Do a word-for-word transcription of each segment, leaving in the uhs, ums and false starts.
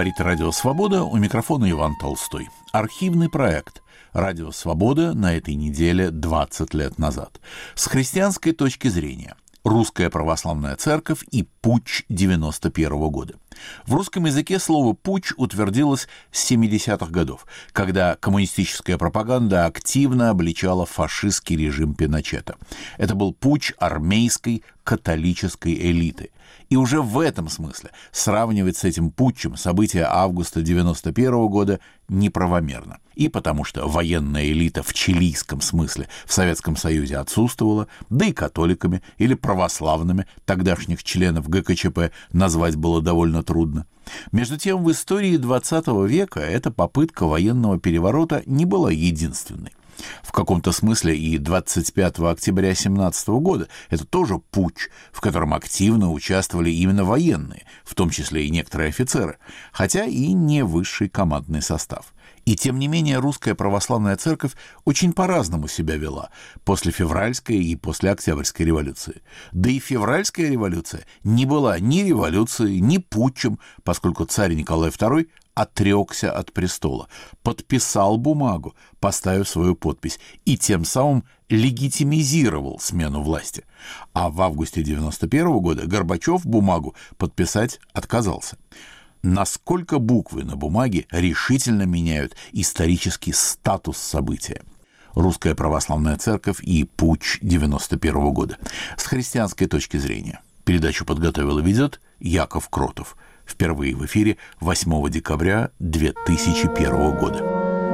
Говорит Радио Свобода, у микрофона Иван Толстой. Архивный проект Радио Свобода на этой неделе двадцать лет назад. С христианской точки зрения. Русская православная церковь и путч девяносто первого года. В русском языке слово «путч» утвердилось с семидесятых годов, когда коммунистическая пропаганда активно обличала фашистский режим Пиночета. Это был путч армейской католической элиты. И уже в этом смысле сравнивать с этим путчем события августа девяносто первого года неправомерно. И потому что военная элита в чилийском смысле в Советском Союзе отсутствовала, да и католиками или православными тогдашних членов ГКЧП назвать было довольно трудно. Между тем, в истории двадцатого века эта попытка военного переворота не была единственной. В каком-то смысле и двадцать пятого октября семнадцатого года это тоже путч, в котором активно участвовали именно военные, в том числе и некоторые офицеры, хотя и не высший командный состав. И тем не менее русская православная церковь очень по-разному себя вела после февральской и после октябрьской революции. Да и февральская революция не была ни революцией, ни путчем, поскольку царь Николай второй отрекся от престола, подписал бумагу, поставив свою подпись, и тем самым легитимизировал смену власти. А в августе девяносто первого года Горбачев бумагу подписать отказался. Насколько буквы на бумаге решительно меняют исторический статус события. Русская православная церковь и путч девяносто первого года. С христианской точки зрения. Передачу подготовил и ведет Яков Кротов. Впервые в эфире восьмого декабря две тысячи первого года.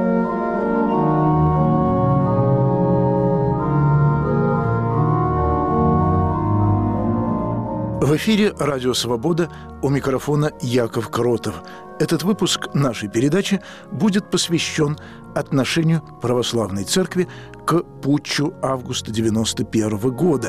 В эфире «Радио Свобода», у микрофона Яков Кротов. Этот выпуск нашей передачи будет посвящен отношению православной церкви к путчу августа девяносто первого года.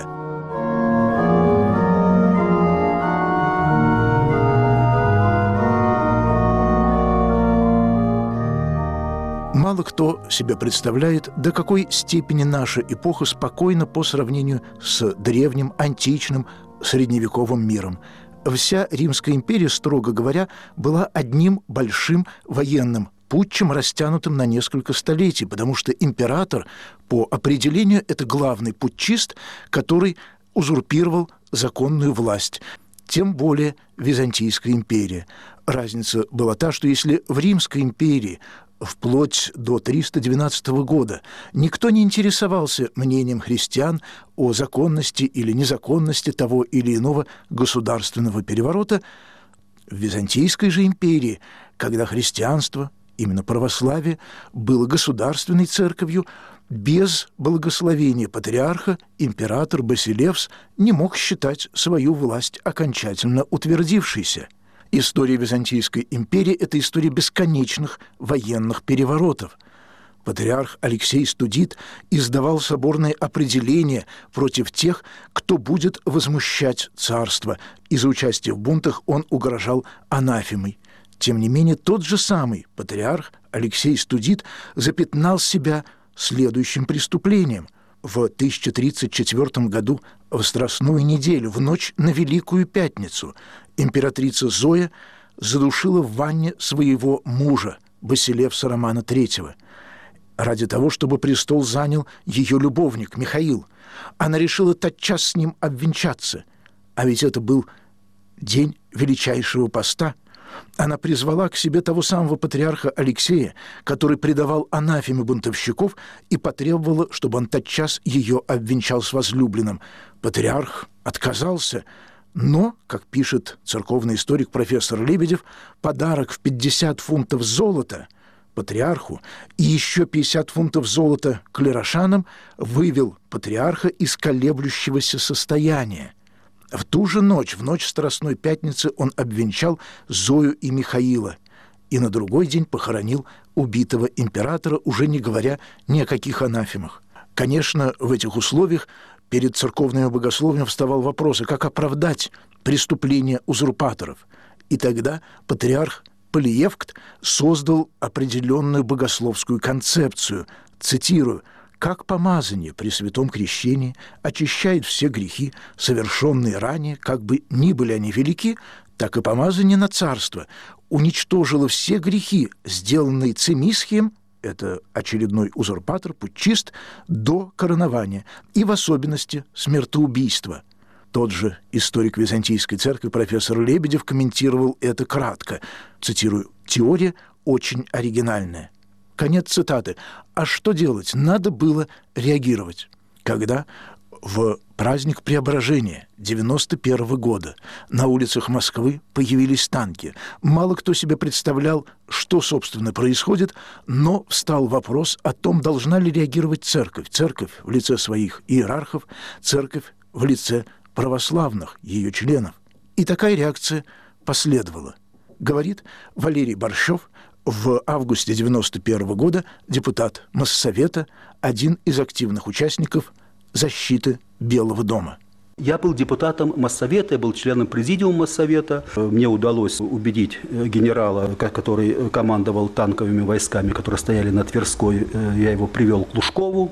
Мало кто себе представляет, до какой степени наша эпоха спокойна по сравнению с древним, античным, средневековым миром. Вся Римская империя, строго говоря, была одним большим военным путчем, растянутым на несколько столетий, потому что император, по определению, это главный путчист, который узурпировал законную власть. Тем более Византийская империя. Разница была та, что если в Римской империи вплоть до триста двенадцатого года никто не интересовался мнением христиан о законности или незаконности того или иного государственного переворота, в Византийской же империи, когда христианство, именно православие, было государственной церковью, без благословения патриарха император Басилевс не мог считать свою власть окончательно утвердившейся. История Византийской империи – это история бесконечных военных переворотов. Патриарх Алексей Студит издавал соборные определения против тех, кто будет возмущать царство, и за участие в бунтах он угрожал анафемой. Тем не менее, тот же самый патриарх Алексей Студит запятнал себя следующим преступлением. В тысяча тридцать четвёртом году, в Страстную неделю, в ночь на Великую Пятницу, императрица Зоя задушила в ванне своего мужа, Басилевса Романа третьего, ради того, чтобы престол занял ее любовник Михаил. Она решила тотчас с ним обвенчаться, а ведь это был день величайшего поста. Она призвала к себе того самого патриарха Алексея, который предавал анафеме бунтовщиков, и потребовала, чтобы он тотчас ее обвенчал с возлюбленным. Патриарх отказался, но, как пишет церковный историк профессор Лебедев, подарок в пятьдесят фунтов золота патриарху и еще пятьдесят фунтов золота клерошанам вывел патриарха из колеблющегося состояния. В ту же ночь, в ночь Страстной Пятницы, он обвенчал Зою и Михаила и на другой день похоронил убитого императора, уже не говоря ни о каких анафемах. Конечно, в этих условиях перед церковным богословием вставал вопрос, как оправдать преступления узурпаторов. И тогда патриарх Полиевкт создал определенную богословскую концепцию, цитирую: «Как помазание при святом крещении очищает все грехи, совершенные ранее, как бы ни были они велики, так и помазание на царство уничтожило все грехи, сделанные Цимисхием, это очередной узурпатор, путчист, до коронования, и в особенности смертоубийства. Тот же историк Византийской церкви профессор Лебедев комментировал это кратко. Цитирую: «Теория очень оригинальная». Конец цитаты. А что делать? Надо было реагировать. Когда в праздник Преображения девяносто первого года на улицах Москвы появились танки, мало кто себе представлял, что, собственно, происходит, но встал вопрос о том, должна ли реагировать церковь. Церковь в лице своих иерархов, церковь в лице православных, ее членов. И такая реакция последовала. Говорит Валерий Борщев, в августе девяносто первого года депутат Моссовета, один из активных участников защиты Белого дома. Я был депутатом Моссовета, я был членом президиума Моссовета. Мне удалось убедить генерала, который командовал танковыми войсками, которые стояли на Тверской. Я его привел к Лужкову,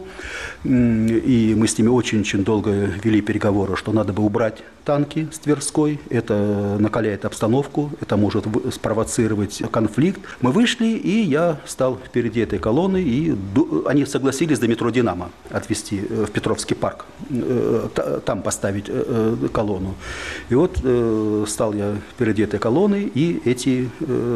и мы с ними очень-очень долго вели переговоры, что надо бы убрать танки с Тверской. Это накаляет обстановку, это может спровоцировать конфликт. Мы вышли, и я стал впереди этой колонны, и они согласились до метро «Динамо» отвезти в Петровский парк, там поставить колонну. И вот э, стал я впереди этой колонны, и эти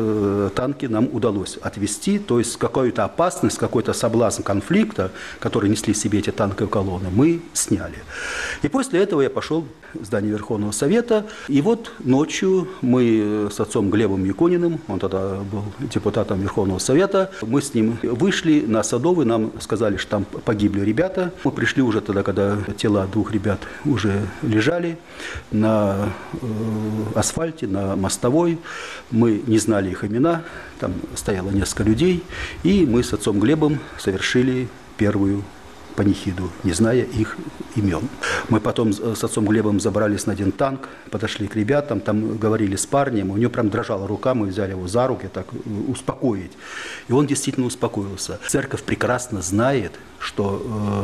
э, танки нам удалось отвести. То есть какую-то опасность, какой-то соблазн конфликта, который несли в себе эти танковые колонны, мы сняли. И после этого я пошел в здание Верховного Совета. И вот ночью мы с отцом Глебом Якуниным, он тогда был депутатом Верховного Совета, мы с ним вышли на Садовый, нам сказали, что там погибли ребята. Мы пришли уже тогда, когда тела двух ребят уже лежали на э, асфальте, на мостовой. Мы не знали их имена, там стояло несколько людей, и мы с отцом Глебом совершили первую панихиду, не зная их имен. Мы потом с отцом Глебом забрались на один танк, подошли к ребятам, там говорили с парнем, у него прям дрожала рука, мы взяли его за руки, так успокоить. И он действительно успокоился. Церковь прекрасно знает, что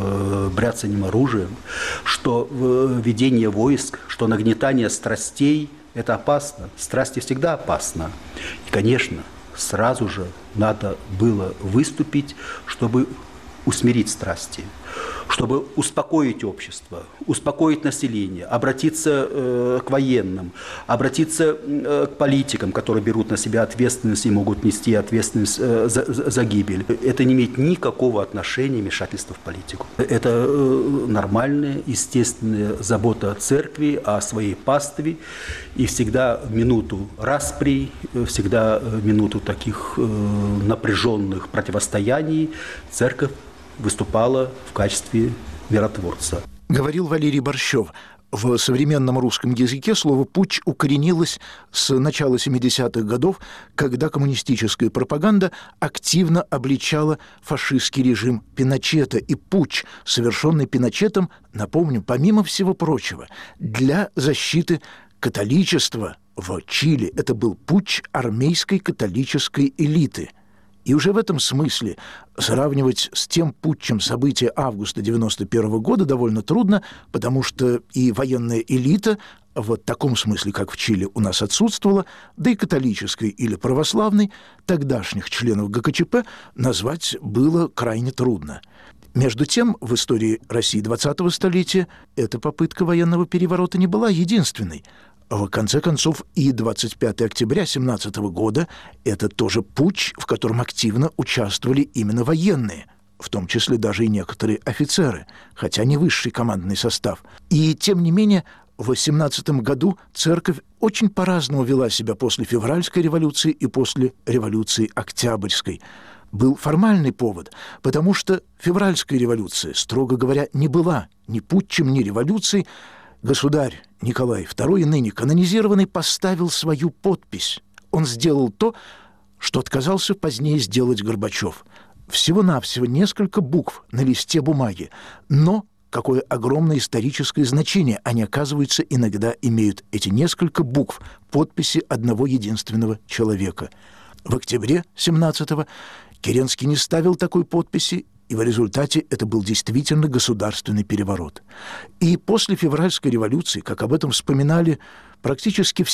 э, бряцанием оружием, что э, ведение войск, что нагнетание страстей – это опасно. Страсти всегда опасно. И, конечно, сразу же надо было выступить, чтобы усмирить страсти, чтобы успокоить общество, успокоить население, обратиться э, к военным, обратиться э, к политикам, которые берут на себя ответственность и могут нести ответственность э, за, за гибель. Это не имеет никакого отношения вмешательства в политику. Это э, нормальная, естественная забота церкви о своей пастве. И всегда в минуту распри, всегда в минуту таких э, напряженных противостояний церковь выступала в качестве миротворца. Говорил Валерий Борщев. В современном русском языке слово «путч» укоренилось с начала семидесятых годов, когда коммунистическая пропаганда активно обличала фашистский режим Пиночета. И путч, совершенный Пиночетом, напомню, помимо всего прочего, для защиты католичества в Чили. Это был путч армейской католической элиты. И уже в этом смысле сравнивать с тем путчем события августа девяносто первого года довольно трудно, потому что и военная элита в таком смысле, как в Чили, у нас отсутствовала, да и католической или православной тогдашних членов ГКЧП назвать было крайне трудно. Между тем, в истории России двадцатого столетия эта попытка военного переворота не была единственной. В конце концов, и двадцать пятого октября семнадцатого года – это тоже путч, в котором активно участвовали именно военные, в том числе даже и некоторые офицеры, хотя не высший командный состав. И, тем не менее, в семнадцатом году церковь очень по-разному вела себя после февральской революции и после революции октябрьской. Был формальный повод, потому что февральская революция, строго говоря, не была ни путчем, ни революцией. Государь Николай второй, ныне канонизированный, поставил свою подпись. Он сделал то, что отказался позднее сделать Горбачев. Всего-навсего несколько букв на листе бумаги, но какое огромное историческое значение они, оказывается, иногда имеют, эти несколько букв, подписи одного единственного человека. В октябре семнадцатого Керенский не ставил такой подписи, и в результате это был действительно государственный переворот. И после февральской революции, как об этом вспоминали практически все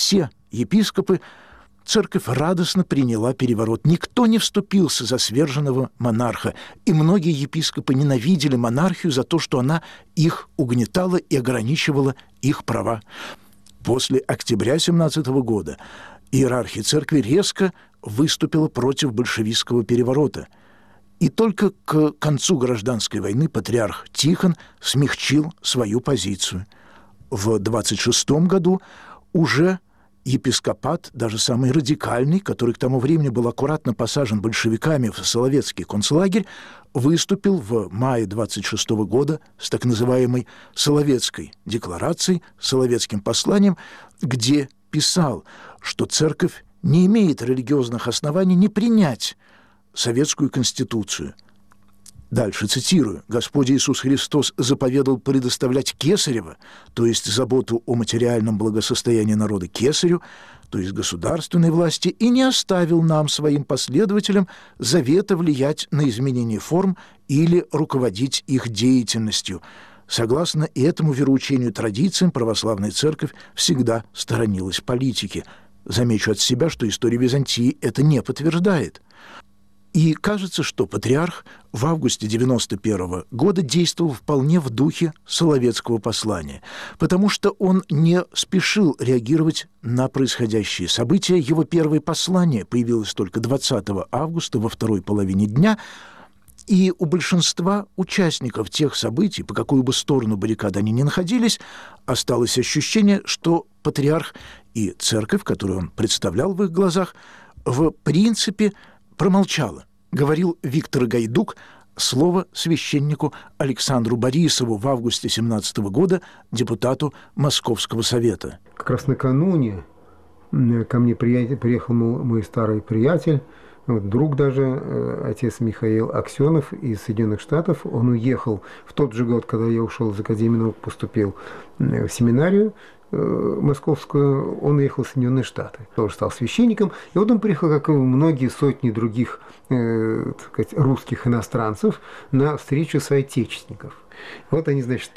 епископы, церковь радостно приняла переворот. Никто не вступился за сверженного монарха, и многие епископы ненавидели монархию за то, что она их угнетала и ограничивала их права. После октября семнадцатого года иерархия церкви резко выступила против большевистского переворота. И только к концу гражданской войны патриарх Тихон смягчил свою позицию. В двадцать шестом году уже епископат, даже самый радикальный, который к тому времени был аккуратно посажен большевиками в Соловецкий концлагерь, выступил в мае двадцать шестого года с так называемой Соловецкой декларацией, Соловецким посланием, где писал, что церковь не имеет религиозных оснований не принять советскую конституцию. Дальше цитирую. «Господь Иисус Христос заповедал предоставлять кесарево, то есть заботу о материальном благосостоянии народа кесарю, то есть государственной власти, и не оставил нам, своим последователям, завета влиять на изменение форм или руководить их деятельностью». Согласно этому вероучению традициям, православная церковь всегда сторонилась политики. Замечу от себя, что история Византии это не подтверждает. И кажется, что патриарх в августе девяносто первого года действовал вполне в духе Соловецкого послания, потому что он не спешил реагировать на происходящие события. Его первое послание появилось только двадцатого августа во второй половине дня, и у большинства участников тех событий, по какую бы сторону баррикады они ни находились, осталось ощущение, что патриарх и церковь, которую он представлял в их глазах, в принципе промолчала. Говорил Виктор Гайдук, слово священнику Александру Борисову в августе семнадцатого года, депутату Московского совета. Как раз накануне ко мне приехал мой старый приятель, друг даже, отец Михаил Аксенов из Соединенных Штатов. Он уехал в тот же год, когда я ушел из Академии наук, поступил в семинарию московскую, он уехал в Соединенные Штаты, тоже стал священником, и вот он приехал, как и многие сотни других э, так сказать, русских иностранцев, на встречу соотечественников. Вот они, значит,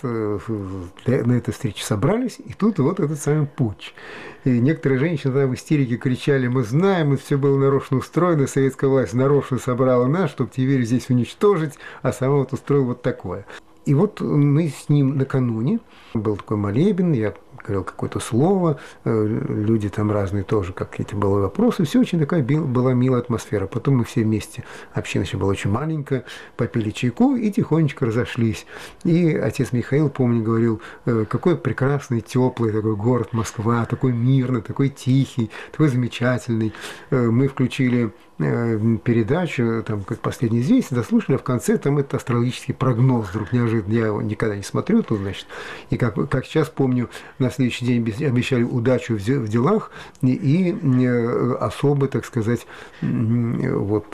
на этой встрече собрались, и тут вот этот самый путч. И некоторые женщины там в истерике кричали: мы знаем, это все было нарочно устроено, советская власть нарочно собрала нас, чтобы теперь здесь уничтожить, а сама вот устроила вот такое. И вот мы с ним накануне, был такой молебен, я говорил какое-то слово, люди там разные тоже, какие-то были вопросы, все очень такая была милая атмосфера. Потом мы все вместе, община еще была очень маленькая, попили чайку и тихонечко разошлись. И отец Михаил, помню, говорил: какой прекрасный, теплый такой город Москва, такой мирный, такой тихий, такой замечательный. Мы включили передачу, там, как «Последнее известие», дослушали, а в конце там это астрологический прогноз вдруг неожиданно. Я его никогда не смотрю, тут, значит, и как, как сейчас помню, на следующий день обещали удачу в делах и, и особо, так сказать, вот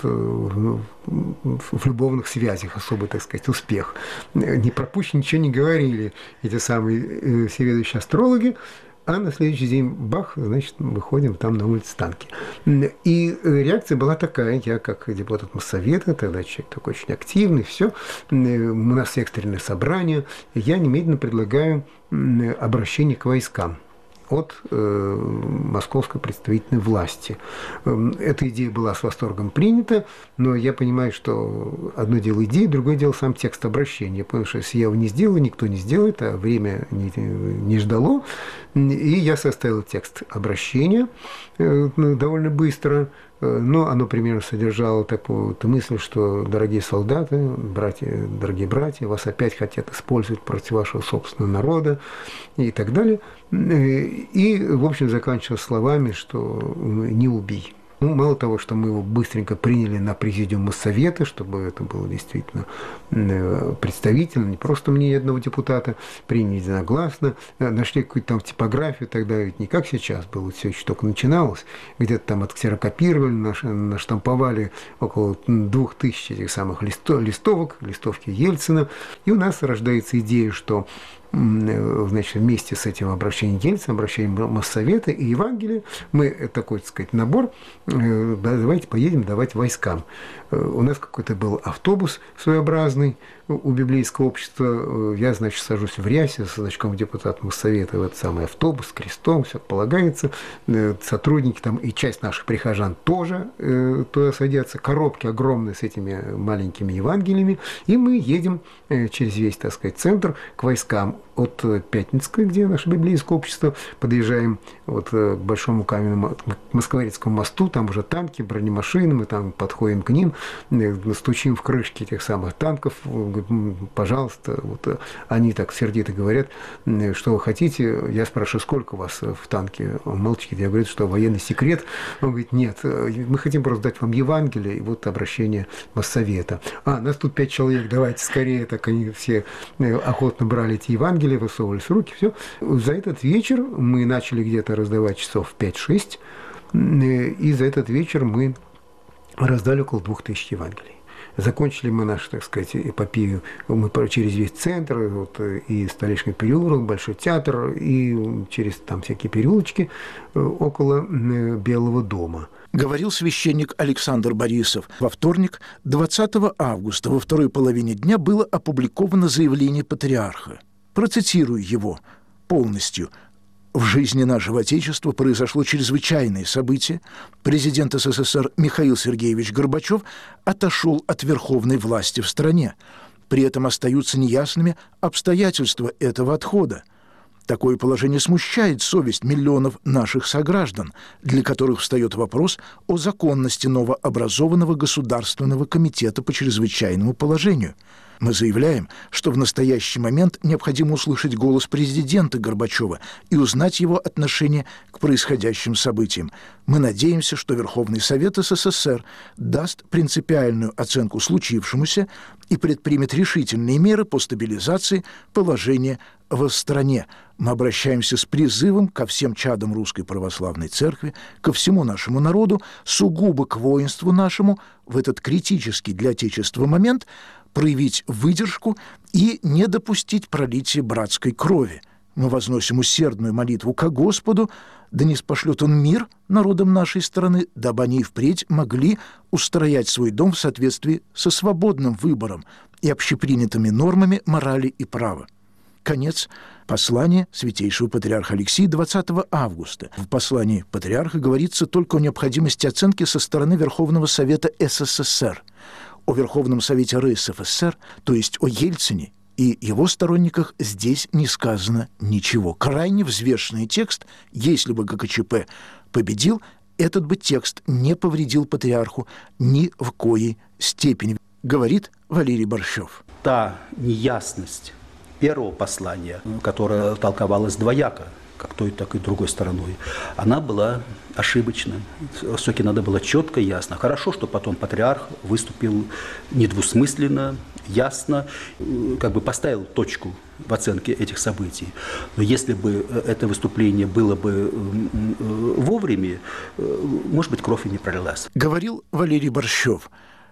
в любовных связях, особый, так сказать, успех. Не пропущено, ничего не говорили эти самые всеведущие астрологи. А на следующий день, бах, значит, выходим там на улицу Станки. И реакция была такая: я как депутат Моссовета, тогда человек такой очень активный, все, у нас экстренное собрание, я немедленно предлагаю обращение к войскам от э, московской представительной власти. Эта идея была с восторгом принята, но я понимаю, что одно дело идея, другое дело сам текст обращения. Я понял, что если я его не сделаю, никто не сделает, а время не, не ждало. И я составил текст обращения э, довольно быстро, но оно примерно содержало такую мысль, что, дорогие солдаты, братья, дорогие братья, вас опять хотят использовать против вашего собственного народа и так далее. И, в общем, заканчивалось словами, что «не убий». Ну, мало того, что мы его быстренько приняли на президиум Моссовета, чтобы это было действительно представительно, не просто мнение одного депутата, приняли единогласно, нашли какую-то там типографию, тогда ведь не как сейчас было, все еще только начиналось, где-то там отксерокопировали, наштамповали около двух тысяч этих самых листовок, листовки Ельцина, и у нас рождается идея, что значит, вместе с этим обращением Ельцина, обращением Моссовета и Евангелия, мы такой, так сказать, набор, давайте поедем давать войскам. У нас какой-то был автобус своеобразный у библейского общества. Я, значит, сажусь в рясе со значком депутата Моссовета в этот самый автобус, с крестом, все полагается. Сотрудники там и часть наших прихожан тоже туда садятся. Коробки огромные с этими маленькими Евангелиями. И мы едем через весь, так сказать, центр к войскам. От Пятницкой, где наше библейское общество, подъезжаем вот к Большому каменному, к Москворецкому мосту, там уже танки, бронемашины, мы там подходим к ним, стучим в крышки этих самых танков, говорим, пожалуйста, вот они так сердито говорят, что вы хотите, я спрашиваю, сколько у вас в танке, он молчит, я говорю, что военный секрет, он говорит, нет, мы хотим просто дать вам Евангелие, и вот обращение Моссовета. А, нас тут пять человек, давайте скорее, так они все охотно брали эти Евангелия, высовывались руки, все. За этот вечер мы начали где-то раздавать часов в пять-шесть, и за этот вечер мы раздали около двух тысяч Евангелий. Закончили мы нашу, так сказать, эпопею, мы через весь центр, вот, и Столичный переулок, Большой театр, и через там всякие переулочки около Белого дома. Говорил священник Александр Борисов. Во вторник, двадцатого августа, во второй половине дня было опубликовано заявление патриарха. Процитирую его полностью. В жизни нашего Отечества произошло чрезвычайное событие. Президент СССР Михаил Сергеевич Горбачев отошел от верховной власти в стране. При этом остаются неясными обстоятельства этого отхода. Такое положение смущает совесть миллионов наших сограждан, для которых встает вопрос о законности новообразованного Государственного комитета по чрезвычайному положению. Мы заявляем, что в настоящий момент необходимо услышать голос президента Горбачева и узнать его отношение к происходящим событиям. Мы надеемся, что Верховный Совет СССР даст принципиальную оценку случившемуся и предпримет решительные меры по стабилизации положения в стране. Мы обращаемся с призывом ко всем чадам Русской Православной Церкви, ко всему нашему народу, сугубо к воинству нашему в этот критический для Отечества момент проявить выдержку и не допустить пролития братской крови. Мы возносим усердную молитву ко Господу, да ниспошлет Он мир народам нашей страны, дабы они и впредь могли устроять свой дом в соответствии со свободным выбором и общепринятыми нормами морали и права. Конец послания святейшего патриарха Алексия двадцатого августа. В послании патриарха говорится только о необходимости оценки со стороны Верховного Совета СССР. О Верховном Совете РСФСР, то есть о Ельцине и его сторонниках, здесь не сказано ничего. Крайне взвешенный текст, если бы ГКЧП победил, этот бы текст не повредил патриарху ни в коей степени, говорит Валерий Борщев. Та неясность первого послания, которое толковалось двояко, как той, так и другой стороной, она была ошибочна. Все-таки надо было четко и ясно. Хорошо, что потом патриарх выступил недвусмысленно, ясно, как бы поставил точку в оценке этих событий. Но если бы это выступление было бы вовремя, может быть, кровь и не пролилась. Говорил Валерий Борщев.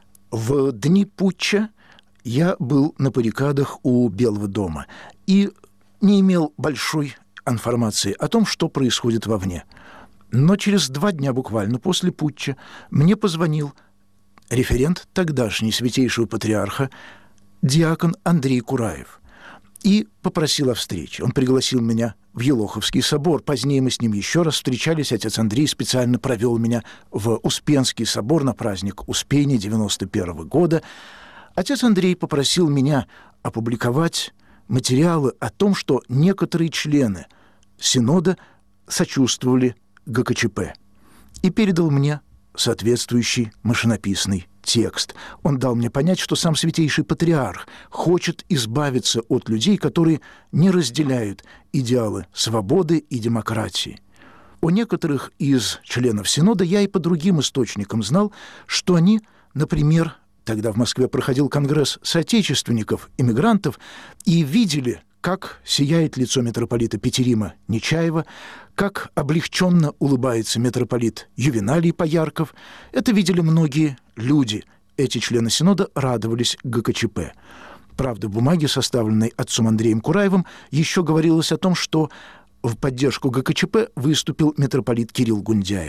В дни путча я был на баррикадах у Белого дома и не имел большой информации о том, что происходит вовне. Но через два дня буквально после путча мне позвонил референт тогдашний святейшего патриарха, диакон Андрей Кураев, и попросил о встрече. Он пригласил меня в Елоховский собор. Позднее мы с ним еще раз встречались. Отец Андрей специально провел меня в Успенский собор на праздник Успения девяносто первого года. Отец Андрей попросил меня опубликовать материалы о том, что некоторые члены Синода сочувствовали ГКЧП, и передал мне соответствующий машинописный текст. Он дал мне понять, что сам Святейший Патриарх хочет избавиться от людей, которые не разделяют идеалы свободы и демократии. О некоторых из членов Синода я и по другим источникам знал, что они, например, тогда в Москве проходил конгресс соотечественников, эмигрантов, и видели, как сияет лицо митрополита Петерима Нечаева, как облегченно улыбается митрополит Ювеналий Поярков. Это видели многие люди. Эти члены Синода радовались ГКЧП. Правда, в бумаге, составленной отцом Андреем Кураевым, еще говорилось о том, что в поддержку ГКЧП выступил митрополит Кирилл Гундяев.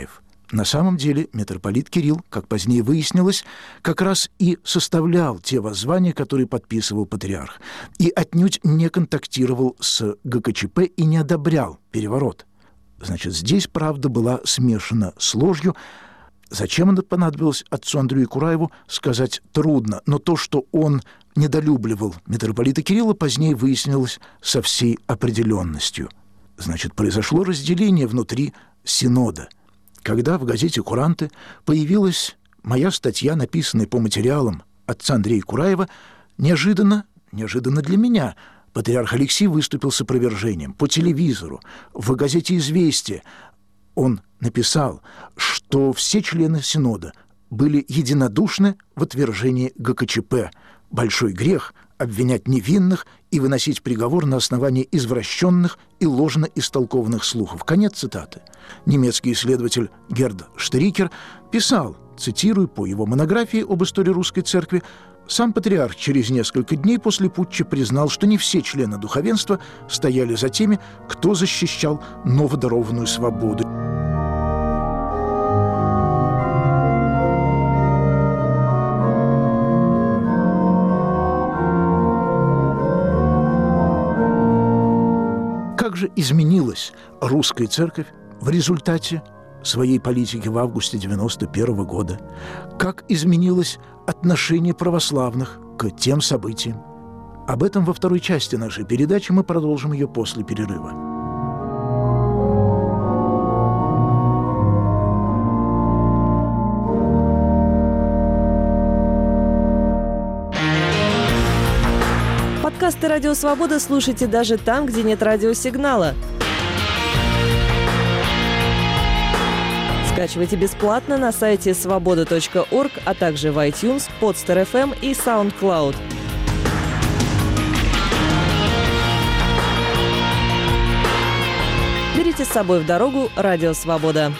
На самом деле митрополит Кирилл, как позднее выяснилось, как раз и составлял те воззвания, которые подписывал патриарх, и отнюдь не контактировал с ГКЧП и не одобрял переворот. Значит, здесь правда была смешана с ложью. Зачем это понадобилось отцу Андрею Кураеву, сказать трудно, но то, что он недолюбливал митрополита Кирилла, позднее выяснилось со всей определенностью. Значит, произошло разделение внутри синода. Когда в газете «Куранты» появилась моя статья, написанная по материалам отца Андрея Кураева, неожиданно, неожиданно для меня, патриарх Алексий выступил с опровержением по телевизору, в газете «Известия». Он написал, что все члены Синода были единодушны в отвержении ГКЧП. Большой грех обвинять невинных и выносить приговор на основании извращенных и ложно истолкованных слухов. Конец цитаты. Немецкий исследователь Герд Штрикер писал, цитирую по его монографии об истории русской церкви, сам патриарх через несколько дней после путча признал, что не все члены духовенства стояли за теми, кто защищал новодарованную свободу. Как же изменилась русская церковь в результате своей политики в августе девяносто первого года? Как изменилось отношение православных к тем событиям? Об этом во второй части нашей передачи, мы продолжим ее после перерыва. Подкасты «Радио Свобода» слушайте даже там, где нет радиосигнала. Скачивайте бесплатно на сайте свобода точка орг, а также в iTunes, Podster эф эм и SoundCloud. Берите с собой в дорогу «Радио Свобода».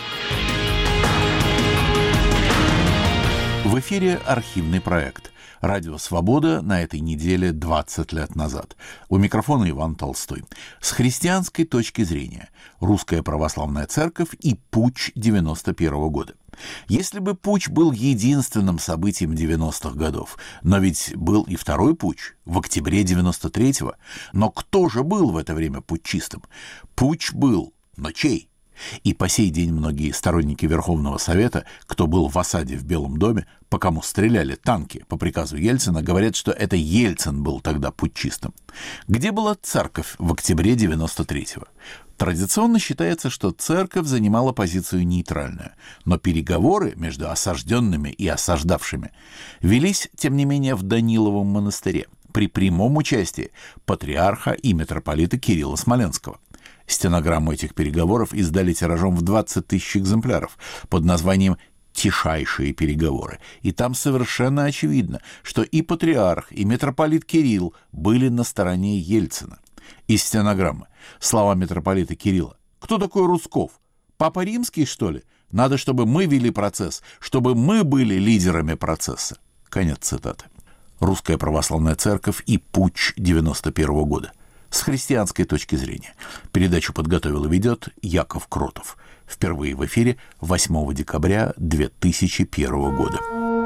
В эфире архивный проект «Радио Свобода» на этой неделе двадцать лет назад. У микрофона Иван Толстой. С христианской точки зрения Русская Православная Церковь и путч девяносто первого года. Если бы путч был единственным событием девяностых годов, но ведь был и второй путч в октябре девяносто третьего. Но кто же был в это время путчистом? Путч был, но чей? И по сей день многие сторонники Верховного Совета, кто был в осаде в Белом доме, по кому стреляли танки по приказу Ельцина, говорят, что это Ельцин был тогда путчистом. Где была церковь в октябре девяносто третьего? Традиционно считается, что церковь занимала позицию нейтральную, но переговоры между осажденными и осаждавшими велись, тем не менее, в Даниловом монастыре при прямом участии патриарха и митрополита Кирилла Смоленского. Стенограмму этих переговоров издали тиражом в двадцать тысяч экземпляров под названием «Тишайшие переговоры». И там совершенно очевидно, что и патриарх, и митрополит Кирилл были на стороне Ельцина. Из стенограммы слова митрополита Кирилла: «Кто такой Русков? Папа Римский, что ли? Надо, чтобы мы вели процесс, чтобы мы были лидерами процесса». Конец цитаты. Русская Православная Церковь и путч девяносто первого года. С христианской точки зрения. Передачу подготовил и ведет Яков Кротов. Впервые в эфире восьмого декабря две тысячи первого года.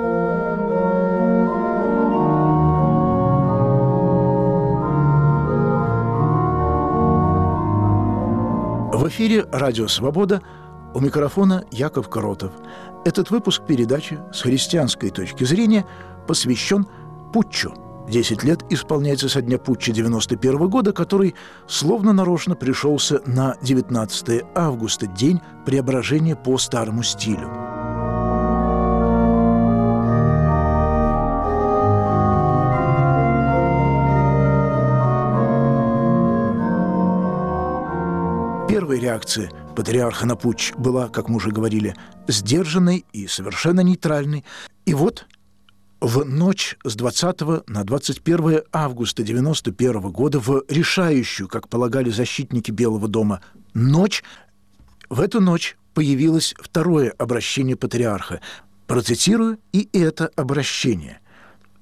В эфире «Радио Свобода», у микрофона Яков Кротов. Этот выпуск передачи с христианской точки зрения посвящен путчу. Десять лет исполняется со дня путча девяносто первого года, который словно нарочно пришелся на девятнадцатое августа, день преображения по старому стилю. Первая реакция патриарха на путч была, как мы уже говорили, сдержанной и совершенно нейтральной. И вот в ночь с двадцатого на двадцать первое августа девяносто первого года, в решающую, как полагали защитники Белого дома, ночь, в эту ночь появилось второе обращение патриарха. Процитирую и это обращение.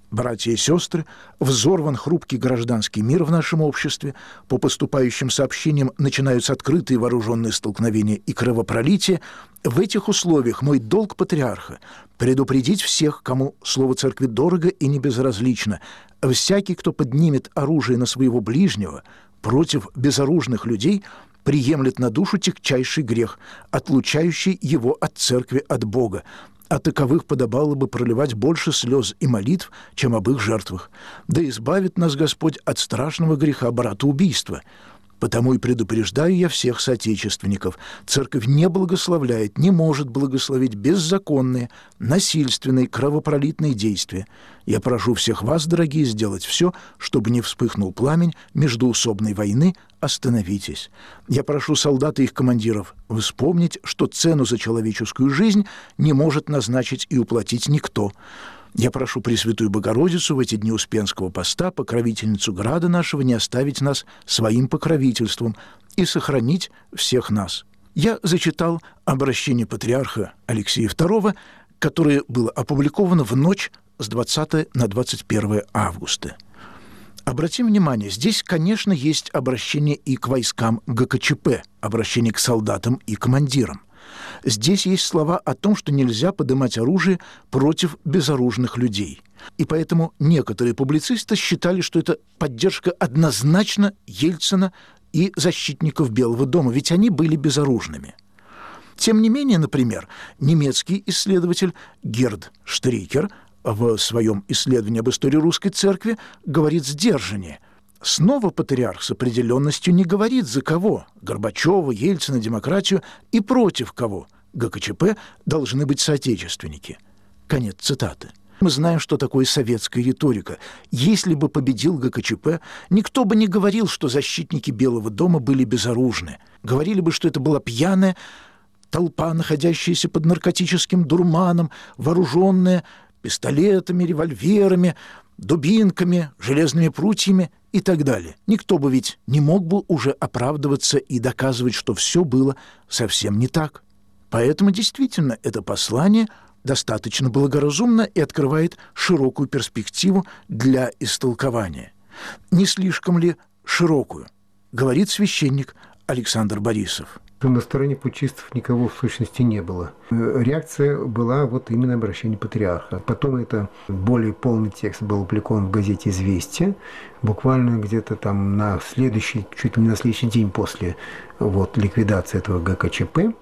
Братья и сестры, взорван хрупкий гражданский мир в нашем обществе, по поступающим сообщениям начинаются открытые вооруженные столкновения и кровопролитие. В этих условиях мой долг патриарха – предупредить всех, кому слово церкви дорого и не безразлично. Всякий, кто поднимет оружие на своего ближнего против безоружных людей, приемлет на душу тягчайший грех, отлучающий его от церкви, от Бога. А таковых подобало бы проливать больше слез и молитв, чем об их жертвах. Да избавит нас Господь от страшного греха братоубийства. Потому и предупреждаю я всех соотечественников. Церковь не благословляет, не может благословить беззаконные, насильственные, кровопролитные действия. Я прошу всех вас, дорогие, сделать все, чтобы не вспыхнул пламень междоусобной войны. Остановитесь. Я прошу солдат и их командиров вспомнить, что цену за человеческую жизнь не может назначить и уплатить никто. Я прошу Пресвятую Богородицу в эти дни Успенского поста, покровительницу града нашего, не оставить нас своим покровительством и сохранить всех нас. Я зачитал обращение патриарха Алексея второго, которое было опубликовано в ночь с двадцатого на двадцать первое августа. Обратим внимание, здесь, конечно, есть обращение и к войскам ГКЧП, обращение к солдатам и командирам. Здесь есть слова о том, что нельзя поднимать оружие против безоружных людей. И поэтому некоторые публицисты считали, что это поддержка однозначно Ельцина и защитников Белого дома, ведь они были безоружными. Тем не менее, например, немецкий исследователь Герд Штрейкер в своем исследовании об истории русской церкви говорит сдержаннее. Снова патриарх с определенностью не говорит, за кого – Горбачева, Ельцина, демократию, и против кого – ГКЧП должны быть соотечественники. Конец цитаты. Мы знаем, что такое советская риторика. Если бы победил ГКЧП, никто бы не говорил, что защитники Белого дома были безоружны. Говорили бы, что это была пьяная толпа, находящаяся под наркотическим дурманом, вооруженная пистолетами, револьверами, дубинками, железными прутьями и так далее. Никто бы ведь не мог бы уже оправдываться и доказывать, что все было совсем не так. Поэтому действительно это послание достаточно благоразумно и открывает широкую перспективу для истолкования. Не слишком ли широкую, говорит священник Александр Борисов. На стороне путчистов никого в сущности не было. Реакция была вот именно обращение патриарха. Потом это более полный текст был опубликован в газете «Известия», буквально где-то там на следующий, чуть ли не на следующий день после вот, ликвидации этого ГКЧП,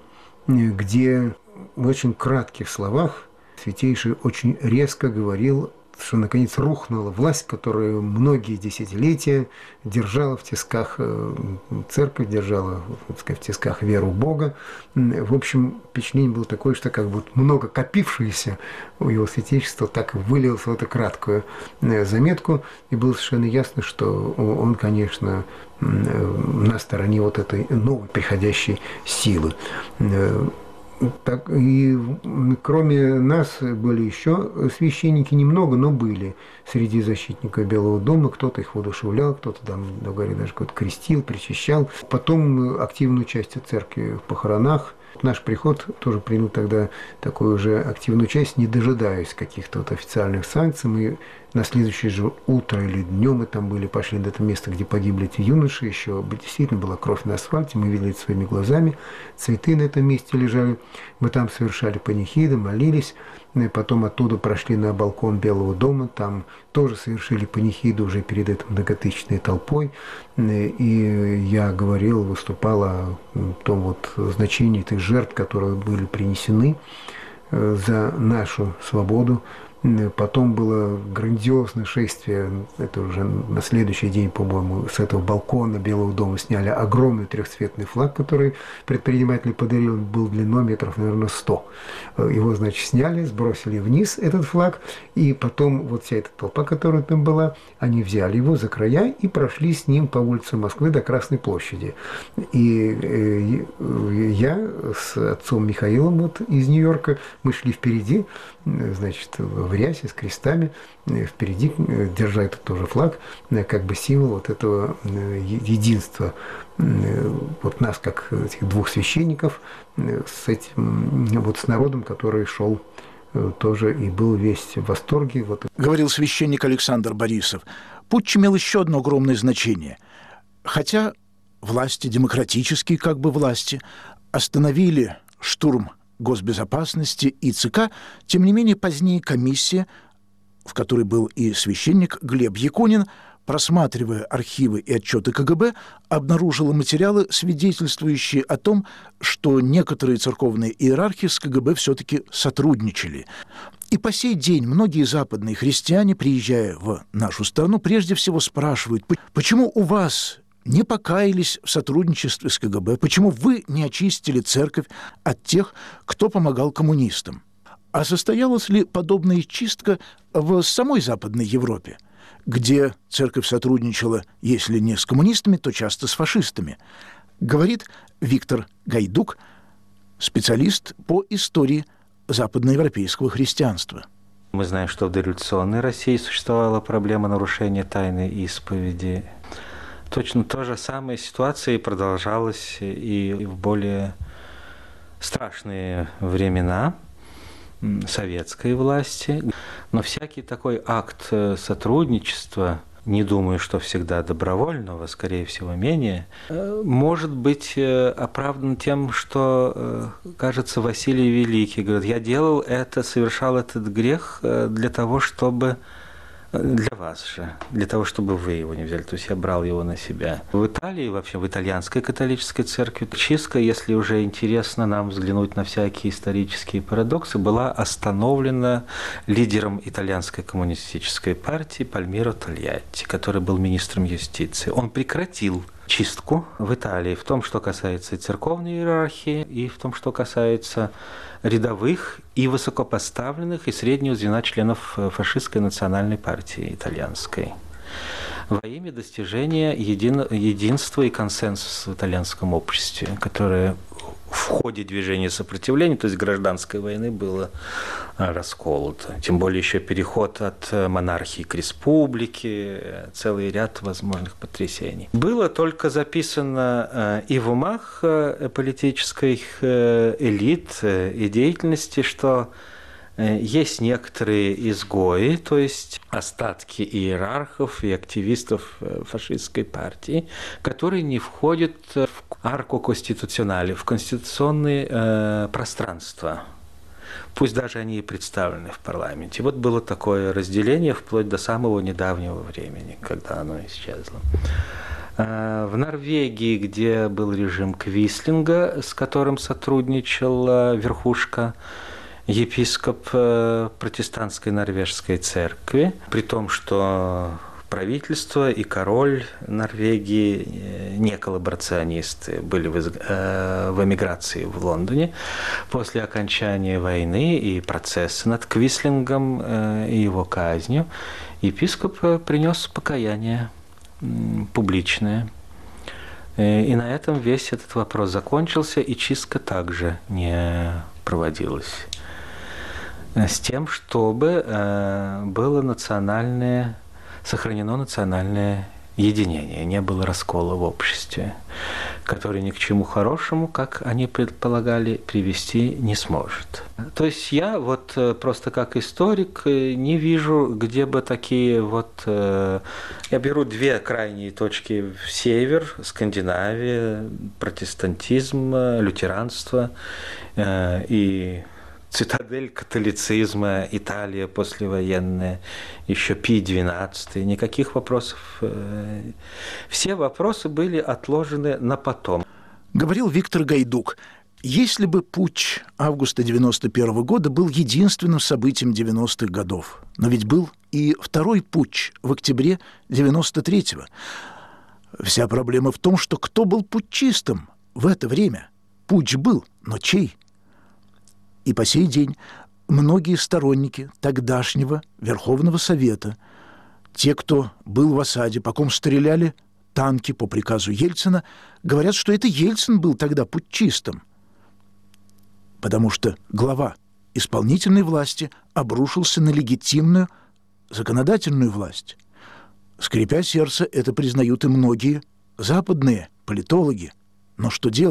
где в очень кратких словах Святейший очень резко говорил, что наконец рухнула власть, которая многие десятилетия держала в тисках церковь, держала, так сказать, в тисках веру в Бога. В общем, впечатление было такое, что как бы много копившееся у его святейшества так вылилось в эту краткую заметку, и было совершенно ясно, что он, конечно, на стороне вот этой новой приходящей силы. Так, и кроме нас были еще священники, немного, но были среди защитников Белого дома. Кто-то их воодушевлял, кто-то там, говоря, даже кто-то крестил, причащал. Потом активное участие церкви в похоронах. Наш приход тоже принял тогда такую уже активную часть, не дожидаясь каких-то вот официальных санкций. Мы на следующее же утро или днем мы там были, пошли до этого места, где погибли эти юноши. Еще действительно была кровь на асфальте, мы видели это своими глазами. Цветы на этом месте лежали. Мы там совершали панихиды, молились. Потом оттуда прошли на балкон Белого дома, там тоже совершили панихиду уже перед этой многотысячной толпой. И я говорил, выступал о том вот значении этих жертв, которые были принесены за нашу свободу. Потом было грандиозное шествие, это уже на следующий день, по-моему, с этого балкона Белого дома сняли огромный трехцветный флаг, который предприниматель подарил, он был длиной метров, наверное, сто. Его, значит, сняли, сбросили вниз этот флаг, и потом вот вся эта толпа, которая там была, они взяли его за края и прошли с ним по улице Москвы до Красной площади. И я с отцом Михаилом вот из Нью-Йорка, мы шли впереди, значит, в рясе с крестами, впереди, держа этот тоже флаг, как бы символ вот этого единства вот нас, как этих двух священников, с этим, вот с народом, который шел тоже и был весь в восторге. Вот. Говорил священник Александр Борисов. Путч имел еще одно огромное значение. Хотя власти, демократические как бы власти, остановили штурм госбезопасности и ЦК, тем не менее позднее комиссия, в которой был и священник Глеб Якунин, просматривая архивы и отчеты КГБ, обнаружила материалы, свидетельствующие о том, что некоторые церковные иерархи с КГБ все-таки сотрудничали. И по сей день многие западные христиане, приезжая в нашу страну, прежде всего спрашивают, почему у вас не покаялись в сотрудничестве с КГБ, почему вы не очистили церковь от тех, кто помогал коммунистам. А состоялась ли подобная чистка в самой Западной Европе, где церковь сотрудничала, если не с коммунистами, то часто с фашистами, говорит Виктор Гайдук, специалист по истории западноевропейского христианства. Мы знаем, что в дореволюционной России существовала проблема нарушения тайной исповеди. Точно та же самая ситуация и продолжалась и в более страшные времена советской власти. Но всякий такой акт сотрудничества, не думаю, что всегда добровольного, скорее всего, менее, может быть оправдан тем, что, кажется, Василий Великий говорит, я делал это, совершал этот грех для того, чтобы для вас же, для того, чтобы вы его не взяли. То есть я брал его на себя. В Италии, вообще в итальянской католической церкви, чистка, если уже интересно нам взглянуть на всякие исторические парадоксы, была остановлена лидером итальянской коммунистической партии Пальмиро Тольятти, который был министром юстиции. Он прекратил чистку в Италии в том, что касается и церковной иерархии, и в том, что касается рядовых и высокопоставленных и среднего звена членов фашистской национальной партии итальянской во имя достижения един... единства и консенсуса в итальянском обществе, которое в ходе движения сопротивления, то есть гражданской войны, было расколото. Тем более еще переход от монархии к республике, целый ряд возможных потрясений. Было только записано и в умах политических элит и деятельности, что есть некоторые изгои, то есть остатки иерархов и активистов фашистской партии, которые не входят в арку конституционали, в конституционные э, пространства. Пусть даже они и представлены в парламенте. Вот было такое разделение вплоть до самого недавнего времени, когда оно исчезло. В Норвегии, где был режим Квислинга, с которым сотрудничала верхушка, епископ протестантской норвежской церкви, при том, что правительство и король Норвегии не коллаборационисты, были в, э, в эмиграции в Лондоне. После окончания войны и процесса над Квислингом э, и его казнью епископ принес покаяние э, публичное. И на этом весь этот вопрос закончился, и чистка также не проводилась. С тем, чтобы э, было национальное, сохранено национальное единение, не было раскола в обществе, который ни к чему хорошему, как они предполагали, привести не сможет. То есть я вот просто как историк не вижу, где бы такие вот... Я беру две крайние точки: север, Скандинавия, протестантизм, лютеранство и... цитадель католицизма, Италия послевоенная, еще Пий двенадцатый, никаких вопросов. Все вопросы были отложены на потом. Говорил Виктор Гайдук. Если бы путч августа девяносто первого года был единственным событием девяностых годов, но ведь был и второй путч в октябре девяносто третьего. Вся проблема в том, что кто был путчистом в это время? Путч был, но чей? И по сей день многие сторонники тогдашнего Верховного Совета, те, кто был в осаде, по ком стреляли танки по приказу Ельцина, говорят, что это Ельцин был тогда путчистом, потому что глава исполнительной власти обрушился на легитимную законодательную власть. Скрипя сердце, это признают и многие западные политологи. Но что делать?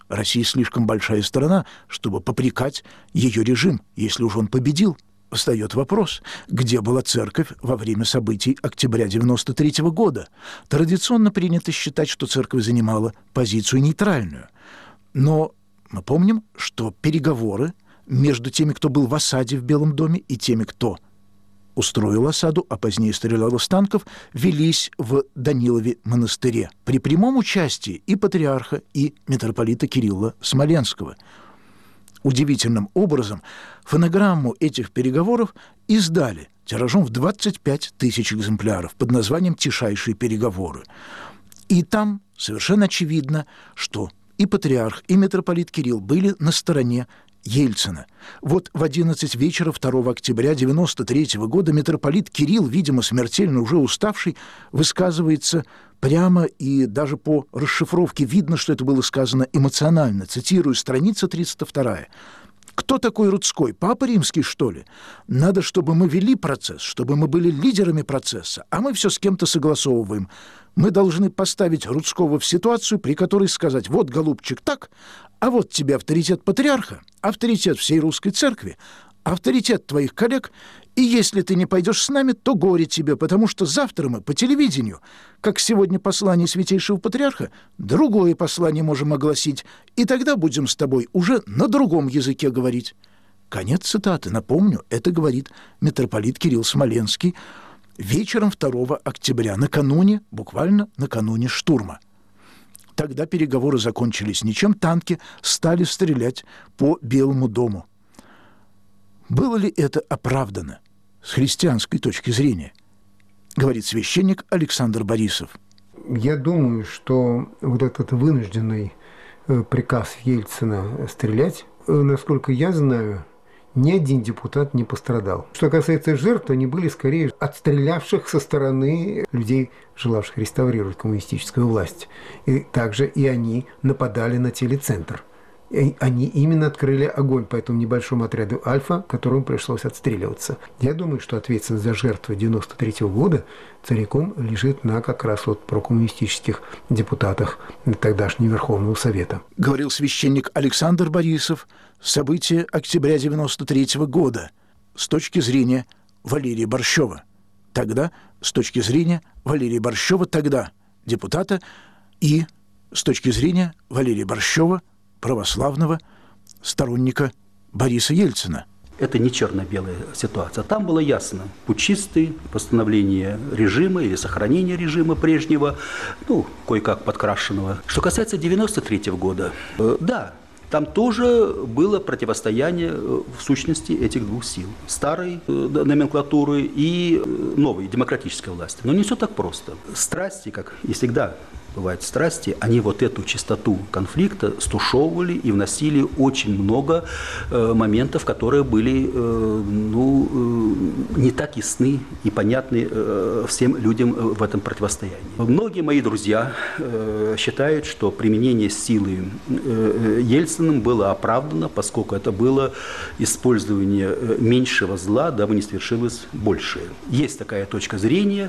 Россия слишком большая страна, чтобы попрекать ее режим, если уж он победил. Встает вопрос, где была церковь во время событий октября девяносто третьего года. Традиционно принято считать, что церковь занимала позицию нейтральную. Но мы помним, что переговоры между теми, кто был в осаде в Белом доме, и теми, кто устроил осаду, а позднее стрелял из танков, велись в Данилове монастыре при прямом участии и патриарха, и митрополита Кирилла Смоленского. Удивительным образом фонограмму этих переговоров издали тиражом в двадцать пять тысяч экземпляров под названием «Тишайшие переговоры». И там совершенно очевидно, что и патриарх, и митрополит Кирилл были на стороне Ельцина. Вот в одиннадцать вечера второго октября девяносто третьего года митрополит Кирилл, видимо, смертельно уже уставший, высказывается прямо, и даже по расшифровке видно, что это было сказано эмоционально. Цитирую, страница тридцать вторая. «Кто такой Рудской? Папа Римский, что ли? Надо, чтобы мы вели процесс, чтобы мы были лидерами процесса, а мы все с кем-то согласовываем. Мы должны поставить Рудского в ситуацию, при которой сказать: вот, голубчик, так, а вот тебе авторитет патриарха, авторитет всей русской церкви, авторитет твоих коллег, и если ты не пойдешь с нами, то горе тебе, потому что завтра мы по телевидению, как сегодня послание Святейшего Патриарха, другое послание можем огласить, и тогда будем с тобой уже на другом языке говорить». Конец цитаты. Напомню, это говорит митрополит Кирилл Смоленский вечером второго октября, накануне, буквально накануне штурма. Тогда переговоры закончились ничем, танки стали стрелять по Белому дому. Было ли это оправдано с христианской точки зрения, говорит священник Александр Борисов. Я думаю, что вот этот вынужденный приказ Ельцина стрелять, насколько я знаю, ни один депутат не пострадал. Что касается жертв, они были скорее отстрелявших со стороны людей, желавших реставрировать коммунистическую власть. И также и они нападали на телецентр. И они именно открыли огонь по этому небольшому отряду «Альфа», которому пришлось отстреливаться. Я думаю, что ответственность за жертвы девяносто третьего года целиком лежит на как раз вот прокоммунистических депутатах тогдашнего Верховного Совета. Говорил священник Александр Борисов. События октября девяносто третьего года с точки зрения Валерия Борщева. Тогда, с точки зрения Валерия Борщева, тогда депутата, и с точки зрения Валерия Борщева, православного сторонника Бориса Ельцина. Это не черно-белая ситуация. Там было ясно. Путчисты, постановление режима или сохранение режима прежнего, ну, кое-как подкрашенного. Что касается девяносто третьего года, э, да, там тоже было противостояние в сущности этих двух сил. Старой э, номенклатуры и новой демократической власти. Но не все так просто. Страсти, как и всегда бывают страсти, они вот эту чистоту конфликта стушевывали и вносили очень много э, моментов, которые были э, ну, э, не так ясны и понятны э, всем людям в этом противостоянии. Многие мои друзья э, считают, что применение силы э, Ельциным было оправдано, поскольку это было использование меньшего зла, дабы не свершилось большее. Есть такая точка зрения,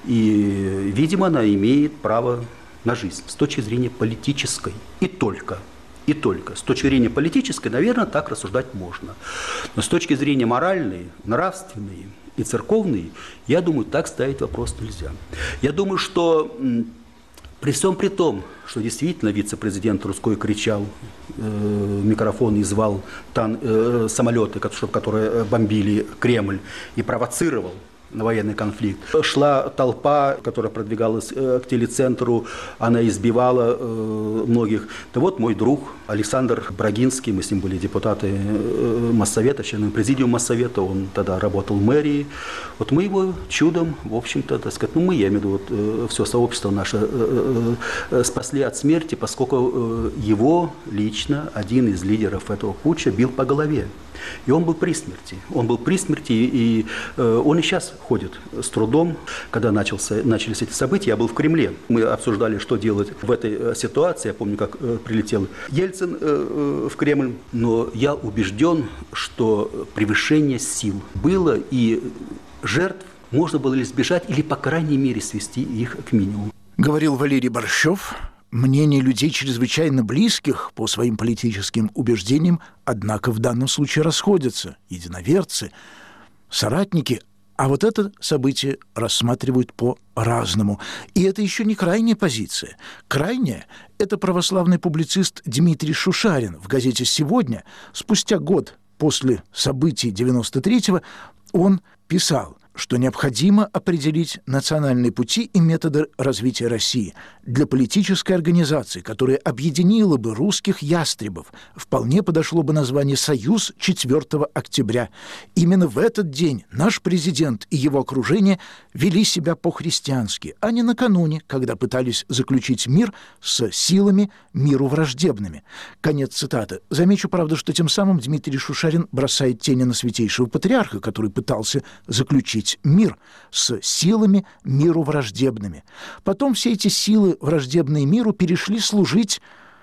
и, видимо, она имеет право на жизнь с точки зрения политической. И только. И только. С точки зрения политической, наверное, так рассуждать можно. Но с точки зрения моральной, нравственной и церковной, я думаю, так ставить вопрос нельзя. Я думаю, что при всем при том, что действительно вице-президент Рудской кричал э, в микрофон и звал тан, э, самолеты, которые бомбили Кремль, и провоцировал на военный конфликт. Шла толпа, которая продвигалась к телецентру, она избивала э, многих. Да вот мой друг Александр Брагинский, мы с ним были депутаты э, Моссовета, члены президиума Моссовета, он тогда работал в мэрии. Вот мы его чудом, в общем-то, так сказать, ну мы, я имею в виду, вот, э, все сообщество наше э, э, спасли от смерти, поскольку э, его лично один из лидеров этого путча бил по голове. И он был при смерти. Он был при смерти, и э, он и сейчас ходит с трудом. Когда начался, начались эти события, я был в Кремле. Мы обсуждали, что делать в этой ситуации. Я помню, как э, прилетел Ельцин э, в Кремль. Но я убежден, что превышение сил было, и жертв можно было избежать или, по крайней мере, свести их к минимуму. Говорил Валерий Борщев, мнение людей чрезвычайно близких по своим политическим убеждениям, однако в данном случае расходятся. Единоверцы, соратники, а вот это событие рассматривают по-разному. И это еще не крайняя позиция. Крайняя – это православный публицист Дмитрий Шушарин в газете «Сегодня». Спустя год после событий девяносто третьего он писал, что необходимо определить национальные пути и методы развития России. Для политической организации, которая объединила бы русских ястребов, вполне подошло бы название «Союз четвёртого октября». Именно в этот день наш президент и его окружение вели себя по-христиански, а не накануне, когда пытались заключить мир с силами миру враждебными. Конец цитаты. Замечу, правда, что тем самым Дмитрий Шушарин бросает тени на святейшего патриарха, который пытался заключить мир с силами миру враждебными. Потом все эти силы, враждебные миру, перешли служить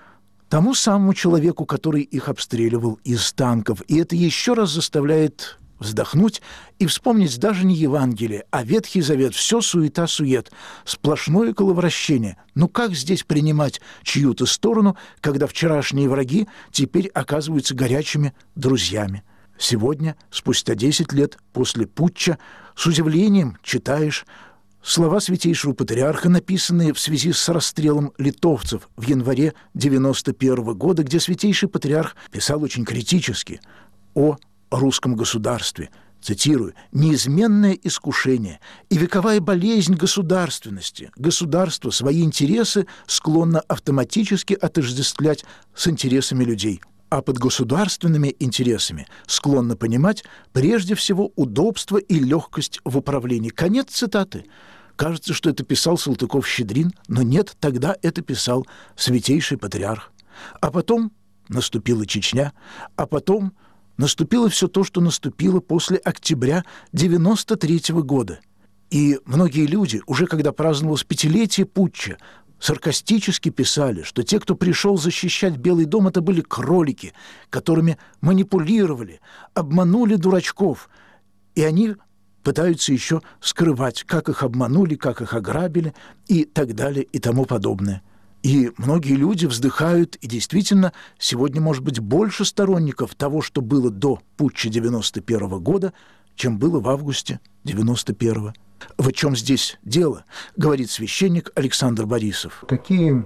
тому самому человеку, который их обстреливал из танков. И это еще раз заставляет вздохнуть и вспомнить даже не Евангелие, а Ветхий Завет. Все суета-сует, сплошное коловращение. Ну как здесь принимать чью-то сторону, когда вчерашние враги теперь оказываются горячими друзьями? Сегодня, спустя десять лет после путча, с удивлением читаешь слова святейшего патриарха, написанные в связи с расстрелом литовцев в январе девяносто первого года, где святейший патриарх писал очень критически о русском государстве. Цитирую: «Неизменное искушение и вековая болезнь государственности. Государство свои интересы склонно автоматически отождествлять с интересами людей, а под государственными интересами склонно понимать прежде всего удобство и легкость в управлении». Конец цитаты. Кажется, что это писал Салтыков-Щедрин, но нет, тогда это писал святейший патриарх. А потом наступила Чечня, а потом наступило все то, что наступило после октября девяносто третьего года. И многие люди, уже когда праздновалось пятилетие путча, саркастически писали, что те, кто пришел защищать Белый дом, это были кролики, которыми манипулировали, обманули дурачков. И они пытаются еще скрывать, как их обманули, как их ограбили и так далее и тому подобное. И многие люди вздыхают, и действительно, сегодня может быть больше сторонников того, что было до путча девяносто первого года, чем было в августе девяносто первого. В чем здесь дело, говорит священник Александр Борисов. Такие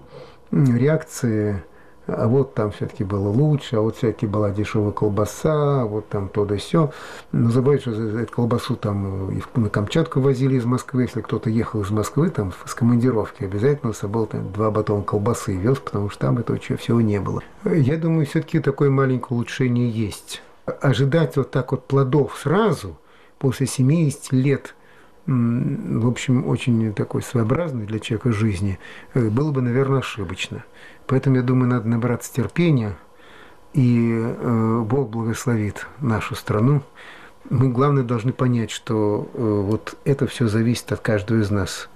реакции, а вот там все-таки было лучше, а вот все-таки была дешевая колбаса, а вот там то да сё. Но забывают, что эту колбасу там и на Камчатку возили из Москвы. Если кто-то ехал из Москвы там с командировки, обязательно с собой там два батона колбасы вез, потому что там этого всего не было. Я думаю, все-таки такое маленькое улучшение есть. Ожидать вот так вот плодов сразу после семидесяти лет, в общем, очень такой своеобразной для человека жизни, было бы, наверное, ошибочно. Поэтому, я думаю, надо набраться терпения, и э, Бог благословит нашу страну. Мы, главное, должны понять, что э, вот это все зависит от каждого из нас.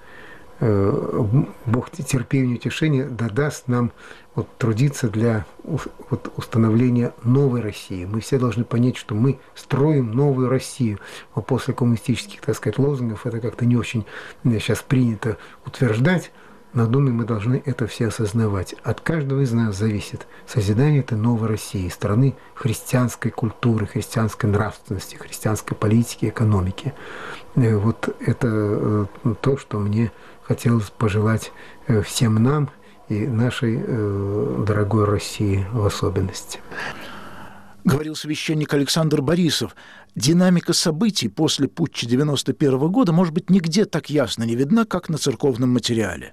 Э, Бог терпение и утешение даст нам вот, трудиться для вот, установления новой России. Мы все должны понять, что мы строим новую Россию. А после коммунистических, так сказать, лозунгов это как-то не очень сейчас принято утверждать. Но, думаю, мы должны это все осознавать. От каждого из нас зависит созидание этой новой России, страны христианской культуры, христианской нравственности, христианской политики, экономики. Вот это то, что мне хотелось пожелать всем нам и нашей дорогой России в особенности. Говорил священник Александр Борисов. Динамика событий после путча девяносто первого года, может быть, нигде так ясно не видна, как на церковном материале.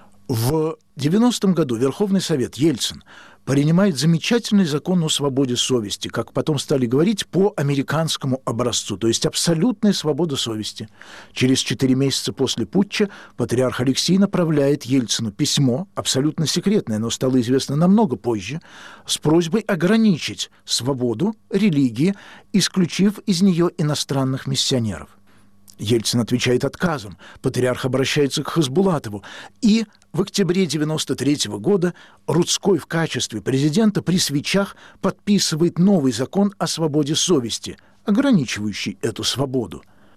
В девяностом году Верховный Совет Ельцин принимает замечательный закон о свободе совести, как потом стали говорить, по американскому образцу, то есть абсолютная свобода совести. Через четыре месяца после путча патриарх Алексий направляет Ельцину письмо, абсолютно секретное, но стало известно намного позже, с просьбой ограничить свободу религии, исключив из нее иностранных миссионеров. Ельцин отвечает отказом, патриарх обращается к Хасбулатову, и в октябре девяносто третьего года Рудской в качестве президента при свечах подписывает новый закон о свободе совести, ограничивающий эту свободу.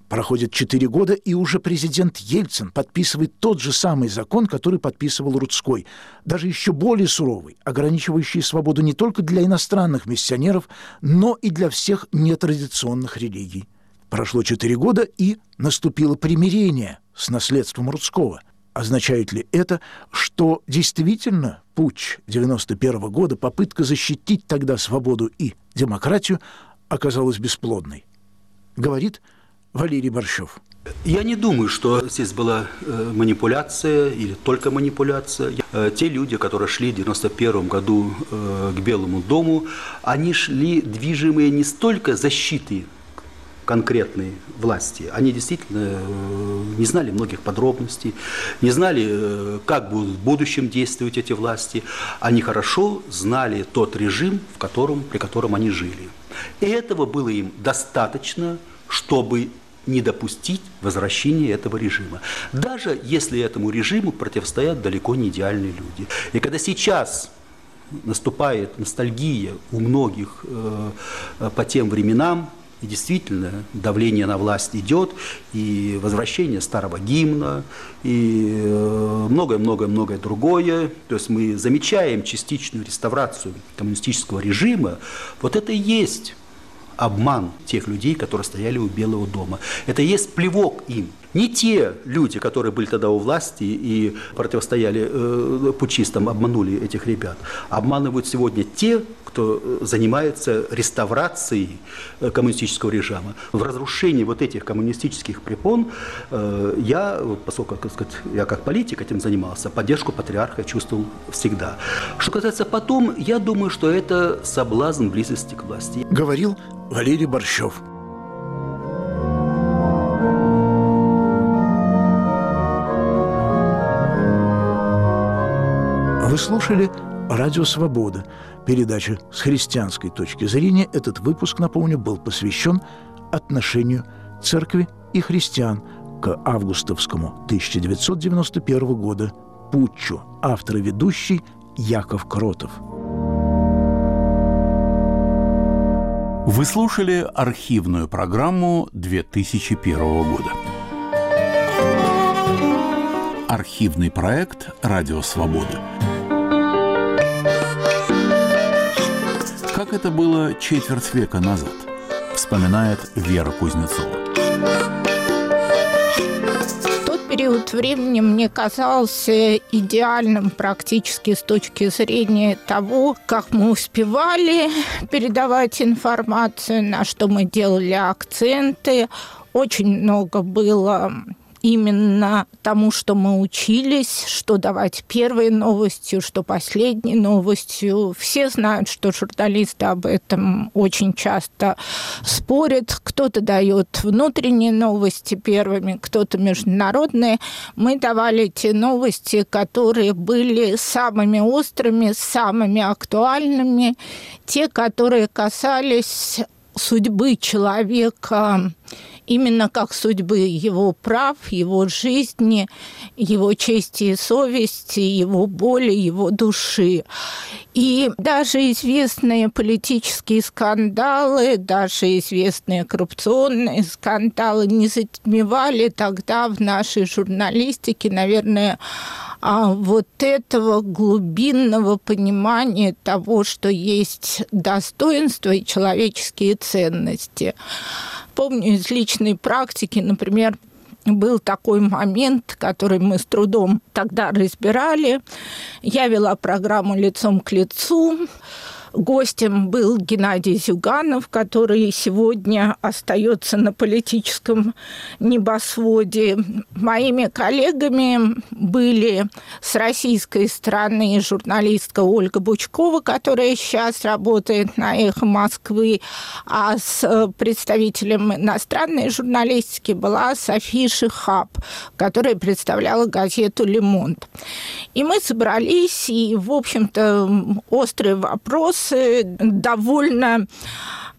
Проходит четыре года, и уже президент Ельцин подписывает тот же самый закон, который подписывал Рудской, даже еще более суровый, ограничивающий свободу не только для иностранных миссионеров, но и для всех нетрадиционных религий. Прошло четыре года, и наступило примирение с наследством Рудского. Означает ли это, что действительно путч девяносто первого года, попытка защитить тогда свободу и демократию, оказалась бесплодной? Говорит Валерий Борщев. Я не думаю, что здесь была э, манипуляция или только манипуляция. Э, те люди, которые шли в девяносто первом году э, к Белому дому, они шли движимые не столько защитой конкретной власти. Они действительно э, не знали многих подробностей, не знали, э, как будут в будущем действовать эти власти. Они хорошо знали тот режим, в котором, при котором они жили. И этого было им достаточно, чтобы не допустить возвращения этого режима. Даже если этому режиму противостоят далеко не идеальные люди. И когда сейчас наступает ностальгия у многих э, по тем временам, и действительно давление на власть идет, и возвращение старого гимна, и многое-многое-многое другое. То есть мы замечаем частичную реставрацию коммунистического режима. Вот это и есть обман тех людей, которые стояли у Белого дома. Это и есть плевок им. Не те люди, которые были тогда у власти и противостояли э, путчистам, обманули этих ребят. Обманывают сегодня те, кто занимается реставрацией э, коммунистического режима. В разрушении вот этих коммунистических препон э, я, поскольку, как сказать, я как политик этим занимался, поддержку патриарха чувствовал всегда. Что касается потом, я думаю, что это соблазн близости к власти. Говорил Валерий Борщев. Вы слушали «Радио Свобода», передача с христианской точки зрения. Этот выпуск, напомню, был посвящен отношению церкви и христиан к августовскому тысяча девятьсот девяносто первого года путчу. Автор и ведущий Яков Кротов. Вы слушали архивную программу две тысячи первого года. Архивный проект «Радио Свобода». Как это было четверть века назад, вспоминает Вера Кузнецова. Тот период времени мне казался идеальным практически с точки зрения того, как мы успевали передавать информацию, на что мы делали акценты. Очень много было именно тому, что мы учились, что давать первой новостью, что последней новостью. Все знают, что журналисты об этом очень часто спорят. Кто-то дает внутренние новости первыми, кто-то международные. Мы давали те новости, которые были самыми острыми, самыми актуальными, те, которые касались судьбы человека, именно как судьбы его прав, его жизни, его чести и совести, его боли, его души. И даже известные политические скандалы, даже известные коррупционные скандалы не затмевали тогда в нашей журналистике, наверное, вот этого глубинного понимания того, что есть достоинство и человеческие ценности. Помню из личной практики, например, был такой момент, который мы с трудом тогда разбирали. Я вела программу «Лицом к лицу». Гостем был Геннадий Зюганов, который сегодня остается на политическом небосводе. Моими коллегами были с российской стороны журналистка Ольга Бучкова, которая сейчас работает на «Эхо Москвы», а с представителем иностранной журналистики была София Шихаб, которая представляла газету «Le Monde». И мы собрались, и, в общем-то, острые вопросы довольно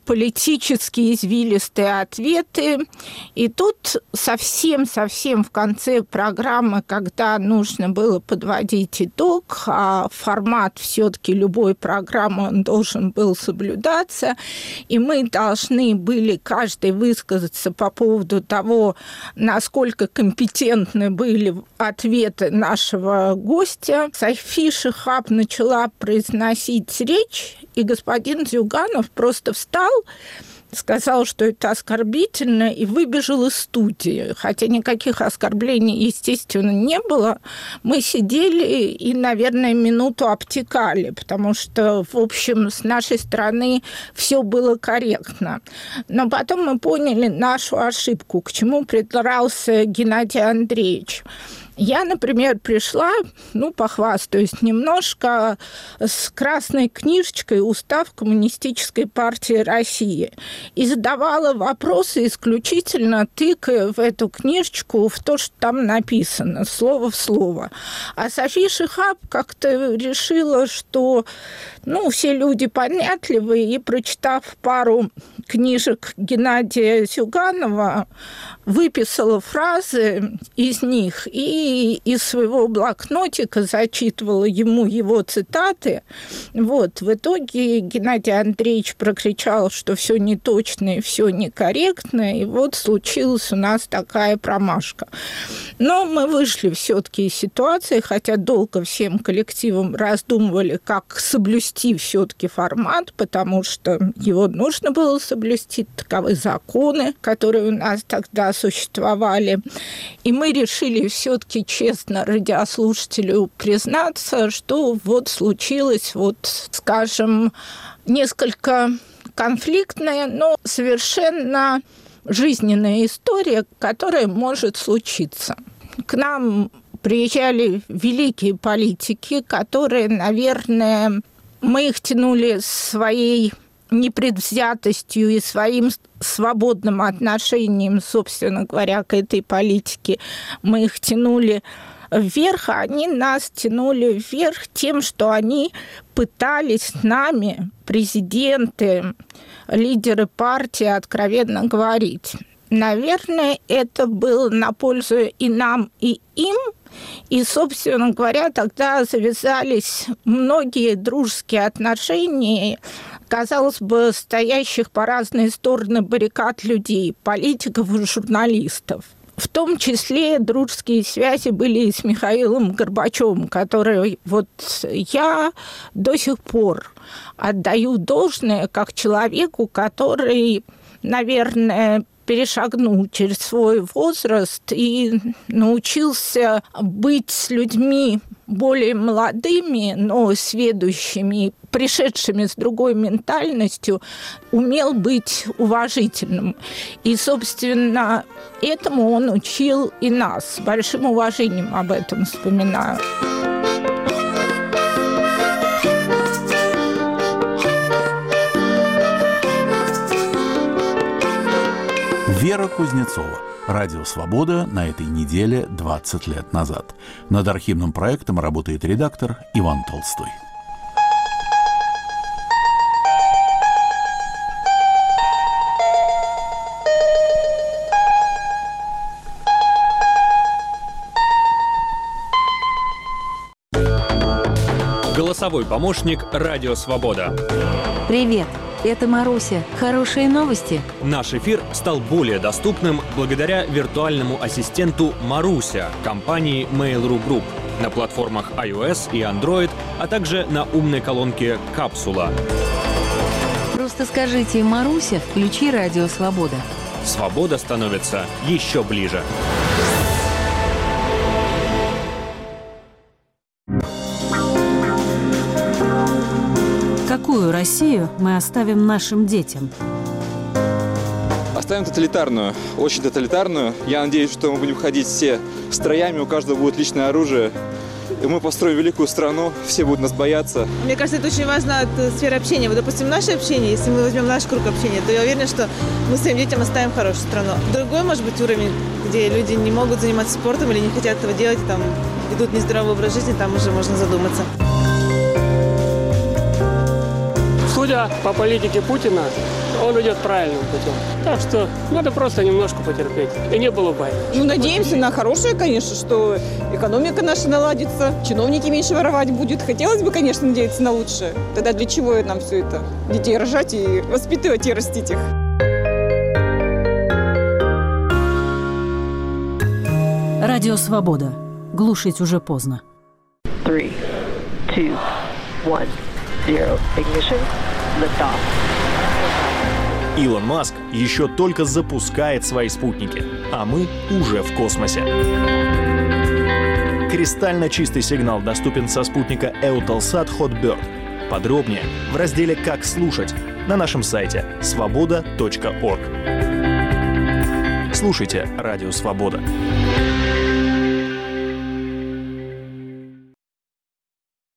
политические извилистые ответы. И тут совсем-совсем в конце программы, когда нужно было подводить итог, а формат все-таки любой программы он должен был соблюдаться, и мы должны были каждый высказаться по поводу того, насколько компетентны были ответы нашего гостя. Софи Шихаб начала произносить речь, и господин Зюганов просто встал, сказал, что это оскорбительно, и выбежал из студии. Хотя никаких оскорблений, естественно, не было. Мы сидели и, наверное, минуту обтекали, потому что, в общем, с нашей стороны все было корректно. Но потом мы поняли нашу ошибку, к чему придрался Геннадий Андреевич. Я, например, пришла, ну, похвастаюсь немножко, с красной книжечкой «Устав Коммунистической партии России» и задавала вопросы исключительно тыкая в эту книжечку, в то, что там написано, слово в слово. А Софи Шихаб как-то решила, что, ну, все люди понятливые, и, прочитав пару книжек Геннадия Зюганова, выписала фразы из них и из своего блокнотика зачитывала ему его цитаты. Вот. В итоге Геннадий Андреевич прокричал, что все неточно и все некорректно, и вот случилась у нас такая промашка. Но мы вышли все-таки из ситуации, хотя долго всем коллективом раздумывали, как соблюсти все-таки формат, потому что его нужно было соблюсти, таковы законы, которые у нас тогда существовали. И мы решили все-таки честно радиослушателю признаться, что вот случилось, вот, скажем, несколько конфликтная, но совершенно жизненная история, которая может случиться. К нам приезжали великие политики, которые, наверное, мы их тянули своей непредвзятостью и своим свободным отношением, собственно говоря, к этой политике. Мы их тянули вверх, а они нас тянули вверх тем, что они пытались с нами, президенты, лидеры партии, откровенно говорить. Наверное, это было на пользу и нам, и им. И, собственно говоря, тогда завязались многие дружеские отношения, казалось бы, стоящих по разные стороны баррикад людей, политиков и журналистов. В том числе дружеские связи были и с Михаилом Горбачевым, который вот я до сих пор отдаю должное как человеку, который, наверное, перешагнул через свой возраст и научился быть с людьми более молодыми, но сведущими, пришедшими с другой ментальностью, умел быть уважительным. И, собственно, этому он учил и нас. С большим уважением об этом вспоминаю. Вера Кузнецова. Радио «Свобода» на этой неделе двадцать лет назад. Над архивным проектом работает редактор Иван Толстой. Голосовой помощник «Радио Свобода». Привет, это Маруся. Хорошие новости? Наш эфир стал более доступным благодаря виртуальному ассистенту Маруся компании Mail.ru Group на платформах iOS и Android, а также на умной колонке «Капсула». Просто скажите: «Маруся, включи «Радио Свобода». Свобода становится еще ближе. Какую Россию мы оставим нашим детям? Оставим тоталитарную, очень тоталитарную. Я надеюсь, что мы будем ходить все строями, у каждого будет личное оружие. И мы построим великую страну, все будут нас бояться. Мне кажется, это очень важно от сферы общения. Вот, допустим, наше общение, если мы возьмем наш круг общения, то я уверена, что мы своим детям оставим хорошую страну. Другой, может быть, уровень, где люди не могут заниматься спортом или не хотят этого делать, там ведут нездоровый образ жизни, там уже можно задуматься. Судя по политике Путина, он идет правильным путем. Так что надо просто немножко потерпеть, и не было бай. Ну, надеемся на хорошее, конечно, что экономика наша наладится, чиновники меньше воровать будут. Хотелось бы, конечно, надеяться на лучшее. Тогда для чего нам все это? Детей рожать и воспитывать и растить их. Радио «Свобода». Глушить уже поздно. Three, two, one, zero. Ignition. Lift off. Илон Маск еще только запускает свои спутники, а мы уже в космосе. Кристально чистый сигнал доступен со спутника Eutelsat Hotbird. Подробнее в разделе «Как слушать» на нашем сайте свобода точка орг. Слушайте «Радио Свобода».